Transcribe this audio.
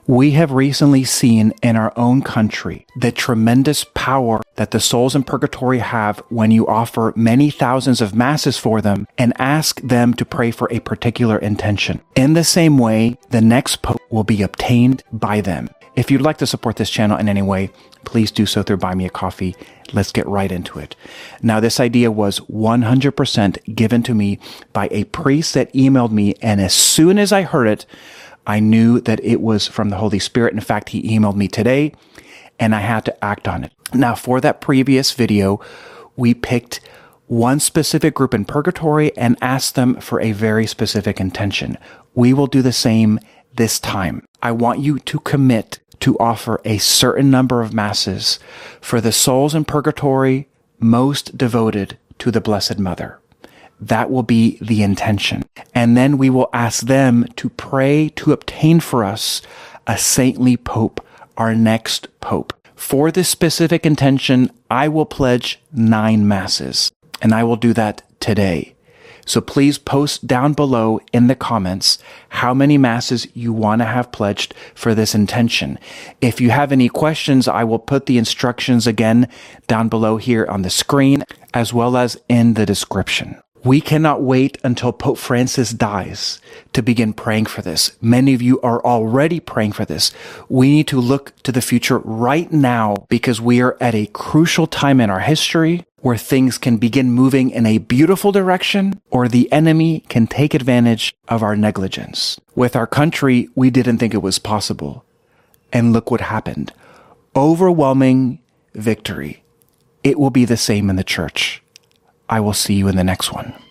We have recently seen in our own country the tremendous power that the souls in purgatory have when you offer many thousands of masses for them and ask them to pray for a particular intention. In the same way, the next pope will be obtained by them. If you'd like to support this channel in any way, please do so through Buy Me a Coffee. Let's get right into it. Now, this idea was 100% given to me by a priest that emailed me, and as soon as I heard it, I knew that it was from the Holy Spirit. In fact, he emailed me today, and I had to act on it. Now, for that previous video, we picked one specific group in purgatory and asked them for a very specific intention. We will do the same this time. I want you to commit to offer a certain number of masses for the souls in purgatory most devoted to the Blessed Mother. That will be the intention. And then we will ask them to pray to obtain for us a saintly pope, our next pope. For this specific intention, I will pledge 9 masses, and I will do that today. So please post down below in the comments how many masses you want to have pledged for this intention. If you have any questions, I will put the instructions again down below here on the screen, as well as in the description. We cannot wait until Pope Francis dies to begin praying for this. Many of you are already praying for this. We need to look to the future right now because we are at a crucial time in our history where things can begin moving in a beautiful direction or the enemy can take advantage of our negligence. With our country, we didn't think it was possible. And look what happened. Overwhelming victory. It will be the same in the church. I will see you in the next one.